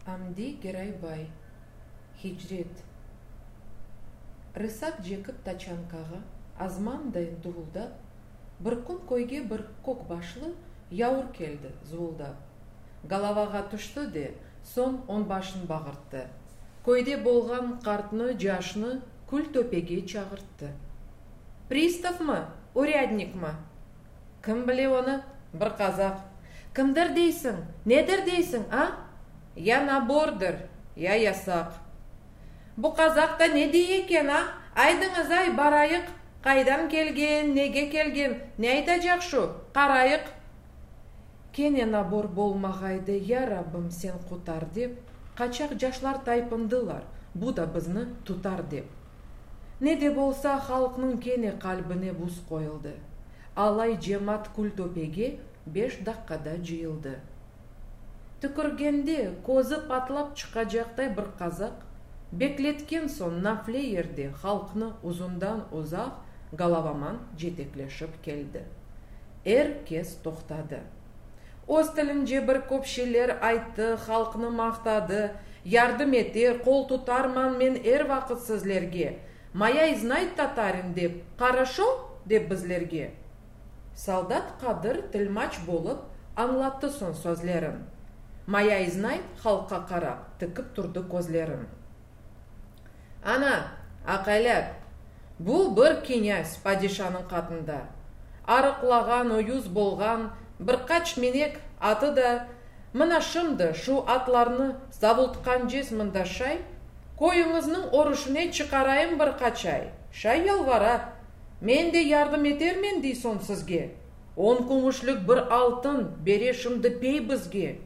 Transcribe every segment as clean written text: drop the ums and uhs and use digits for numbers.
Хамди Герайбай. Хижрет. Рысак жекіп тачанкаға, азман дайын туғылда, бір күн көйге бір көк башлы яуыр келді зуылдап. Галаваға түшті де, сон он башын бағыртты. Көйде болған қартны, жашны күл төпеге чағыртты. Пристав ма, урядник ма? Кім біле оны? Бір қазақ. Кімдір дейсің? Недір дейсің, а? Я набордыр, я ясақ. Бұ қазақта не дей екен, а? Айдыңыз ай, барайық. Қайдан келген, неге келген, не айтажақ шу? Қарайық. Кене набор болмағайды, я Раббым сен құтар деп, қачақ жашлар тайпындылар, бұ да бізні тұтар деп. Не де болса халқының кене қалбіне бұз қойылды. Алай жемат күл төпеге 5 даққада жиылды. Түкіргенде көзі патлап шыққажақтай бір қазақ, беклеткен сон нафлеерде халқыны ұзындан ұзақ галаваман жетеклешіп келді. Кез тоқтады. Оз тілінде бір көпшелер айтты, халқыны мақтады, ярдым етер, қол тұтарман мен вақыт сізлерге. Мая знайт татарин деп, қарашо деп бізлерге. Солдат қадыр тілмач болып, аңлатты сон сөзлерін. Мая знайт халыққа қарап, тікіп тұрды көзлерін. Ана, ақайлап, бұл бір кенес падишаның қатында. Арықлаған, ойыз болған, бір қач менек аты да, мына шымды шу атларны завылтқан жез мында шай, койыңызның орышыне чықарайым бір қачай. Шай ялвара, мен де ярдым етермен дейсон сізге. 10 күмішлік бір алтын бере шымды пей бізге.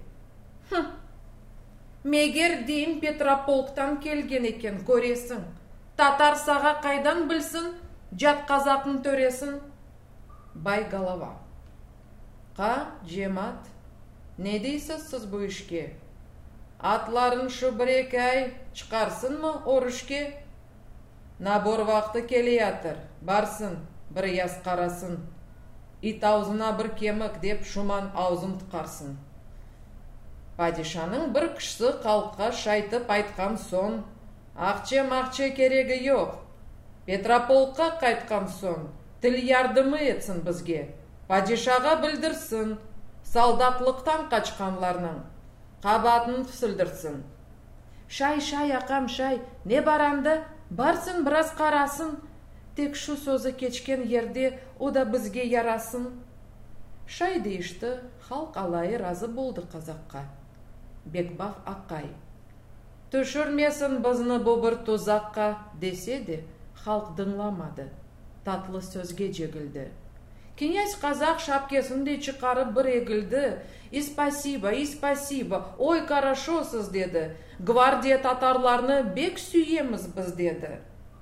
Мегер дейін Петрополктан келген екен көресің. Татар саға қайдан білсін, жат қазақтың төресін. Бай Галава. Қа, жемат, не дейсіз сіз бұл ішке? Атларын шүбірек ай, чықарсын мы орышке? Набор вақты келе ятыр, барсын, бір яс қарасын. Ит аузына бір кемік деп шуман аузын тұқарсын. Падишаның бір кішісі қалыққа шайтып айтқан сон, ақче-мақче керегі жоқ. Петрополкқа қайтқан сон, тіл ярдымы етсін бізге. Падишаға білдірсін, солдатлықтан қачқанларның қабатын түсілдірсін. Шай, ақам, шай, не баранды, барсын біраз қарасын. Тек шу сөзі кечкен ерде, о да бізге ярасын. Шай дейішті, халық алайы разы болды қазаққа. Бекбав ақай. Түшірмесін бізні бұл бір тұзаққа десе де, халық дыңламады. Татлы сөзге жегілді. Кенес қазақ шапкесінде чықарып бір егілді. Спасибо, ой қарашосыз деді. Гвардия татарларны бек сүйеміз біз деді.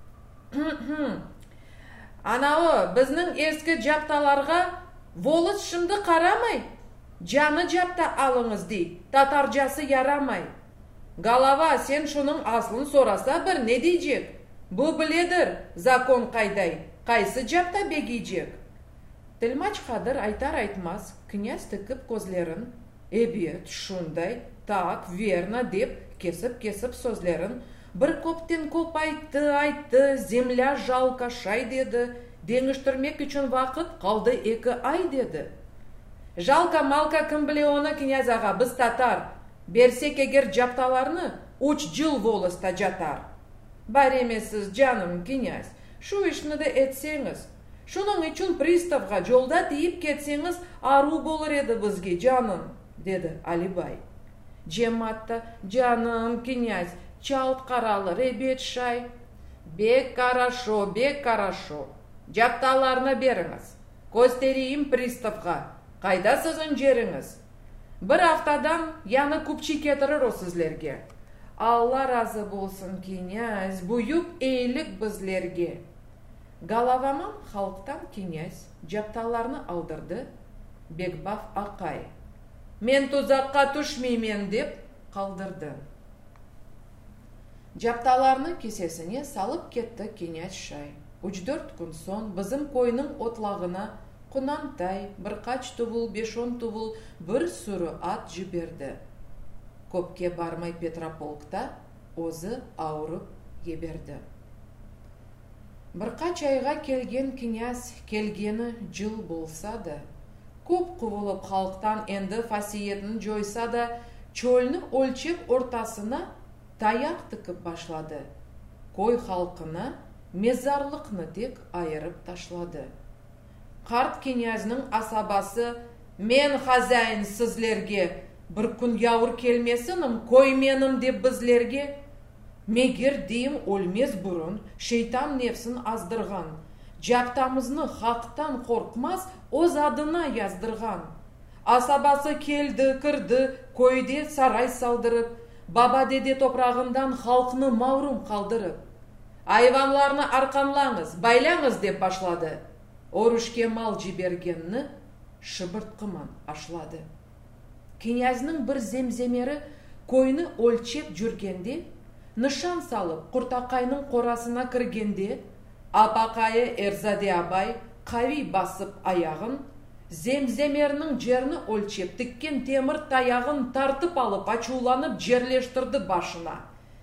Анауы, біздің ескі жапталарға волыс шымды қарамай, жаны жапта алыңыз дей, татар жасы ярамай. Галава, сен шының аслын сораса бір не дейжек? Бұл біледір, закон қайдай, қайсы жапта бегейжек? Тілмач қадыр айтар айтмас, князь тікіп көзлерін, әбет, шундай, так, верно деп кесіп сөзлерін, бір көптен көп айтты, земля жалка шай деді, деңіштірмек үшін вақыт қалды 2 ай деді. Жалка-малка кім біле оны, князь аға, біз татар, берсек егер жапталарны, 3 жыл волыста жатар. Бар емесіз, жаным, князь, шу ішіні де етсеңіз. Шуның үшін приставға жолда дейіп кетсеңіз, ару болыр еді бізге, жаным, деді Алибай. Жематта, жаным, князь, чалт қаралы, ребет шай. Бек қарашо. Жапталарына беріңіз. Көстерейім приставға. Қайда сізін жеріңіз? Бір аптадан яны күпчи кетірір о сізлерге. Алла разы болсын, князь, бұйып ейлік бізлерге. Галаваман халықтан князь жапталарны алдырды. Бекбав ақай. Мен тұзаққа түшмеймен деп қалдырды. Жапталарны кесесіне салып кетті князь шай. 3-4 күн сон бізім койның отлағына Құнантай, бір қач тұвыл, 5-10 тұвыл, бір сүрі ат жіберді. көпке бармай Петрополкта өзі ауырып еберді. Бірқач айға келген князь келгені жыл болса да, көп құбылып халықтан енді фасиетін жойса да, чөлні өлчеп ортасына таяқ тікіп башлады. Кой халқына мезарлықны тек айырып ташлады. Қарт князьнің асабасы: «Мен хазяин сізлерге, бір күн яуыр келмесінім, койменім деп бізлерге. Мегер дейім өлмес бұрын шейтан нефсін аздырған, жаптамызны хақтан қорқмас оз адына яздырған. Асабасы келді, кірді, койде сарай салдырып, баба деде топрағындан халқыны маурум қалдырып. Айванларны арқанлаңыз, байлаңыз деп башлады. Орышке мал жібергенні шыбыртқыман ашлады. Князьнің бір земземері койны өлчеп жүргенде, нышан салып Құртақайның қорасына кіргенде, апақайы Эрзаде абай қави басып аяғын, земземерінің жерні өлчеп тіккен темір таяғын тартып алып ачуланып жерлештірді башына.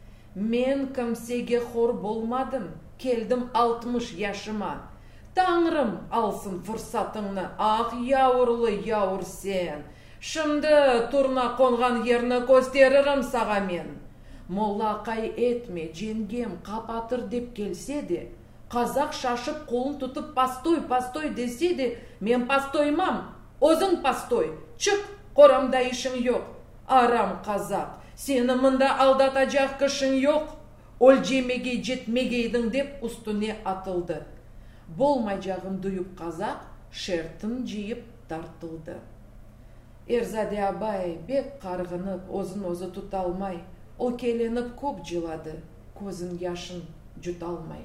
«Мен кімсеге хор болмадым, келдім 60 яшыма. Таңырым алсын фұрсатыңны, ақ яуырлы яуыр сен. Шымды турна қонған ерні көстерірім саға мен. Моллақай етме, жеңгем қапатыр деп келсе де, қазақ шашып қолын тұтып пастой десе де, мен пастоймам, өзің пастой, чық, қорамда ішің жоқ. Арам қазақ, сені мында алдата жақ кішің жоқ. Ол жемегей жетмегейдің деп үстіне атылды. Болмай жағын дұйып қазақ, шертін жиып тартылды. Эрзаде абай бек қарғынып, өзін-өзі тұталмай, океленіп көп жылады, көзін яшын жұталмай.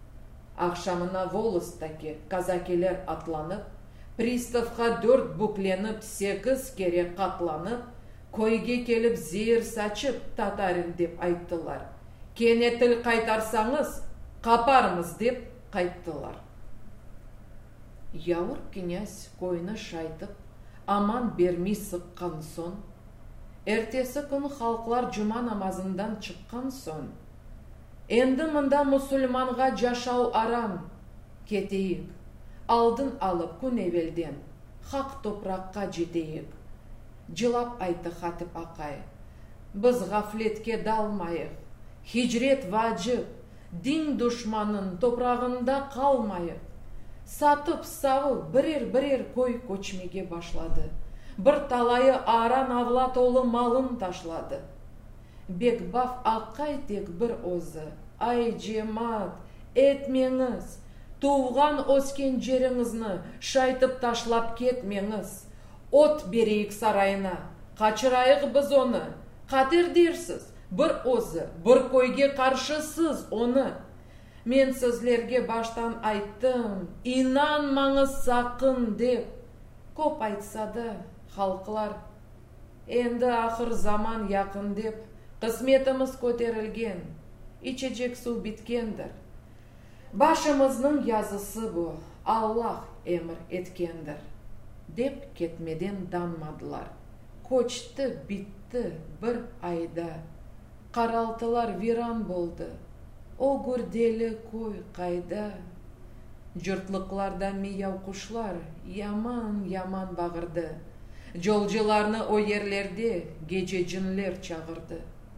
Ақшамына волостаке казакелер атланып, приставқа 4 букленіп, 8 кере қатланып, койге келіп зер сачып татарин деп айттылар. Кенетіл қайтарсаңыз, қапармыз деп қайттылар. Яуыр князь койны шайтып, аман бермей сыққан сон, ертесі күн халқлар жұма намазындан шыққан сон, енді мында мұсылманға жашау арам, кетейік, алдын алып күн евелден, хақ топраққа жетейік. Жылап айты Хатип ақай: «Біз ғафлетке далмайық, хижрет ваджып, дин дұшманын топрағында қалмайық». Сатып сауы бірер кой көчмеге башлады. Бір талайы аран авла толы малын ташлады. Бекбаф ақай тек бір өзі: «Ай жемат, етмеңіз, туған өскен жеріңізні шайтып ташлап кетмеңіз. От берейік сарайына, қачырайық біз оны, қатер дерсіз, бір өзі, бір койге қаршысыз оны. Мен сізлерге баштан айттым, инанмаңыз сақын деп». Көп айтса да халқылар, енді ақыр заман яқын деп, қызметіміз көтерілген, içecek су біткендір. Башымыздың язысы бұ, Аллах емір еткендір. Деп кетмеден данмадылар. Көчті бітті бір айда, қаралтылар виран болды. О гүрделі кой қайда. Жұртлықларда мияу құшлар яман бағырды. Жолжыларны о ерлерде геже жынлер чағырды.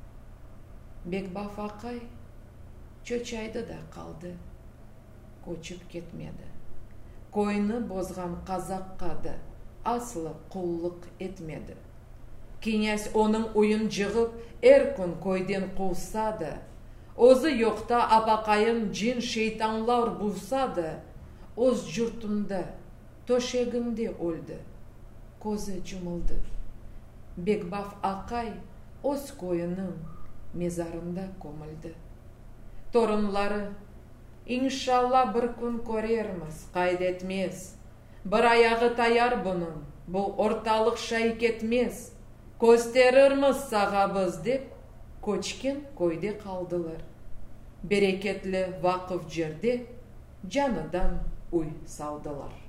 Бекбаф ақай чөчайды да қалды, көчіп кетмеді. Койны бозған қазаққа да асылы құллық етмеді. Князь оның ойын жығып, күн койден қуысады. Өзі жоқта апақайын жин шейтанлар бұлсады. Өз жұртында, төшегінде өлді. Көзі жұмылды. Бекбаф ақай өз койының мезарында көмілді. Торынлары: «Иншалла бір күн көрерміз, қайдетмес. Бір аяғы таяр бұның, бұл орталық шай кетмес. Көстерірміз сағабыз» деп көчкен койде қалдылар. Берекетлі вақыф жерде жаныдан уй салдылар.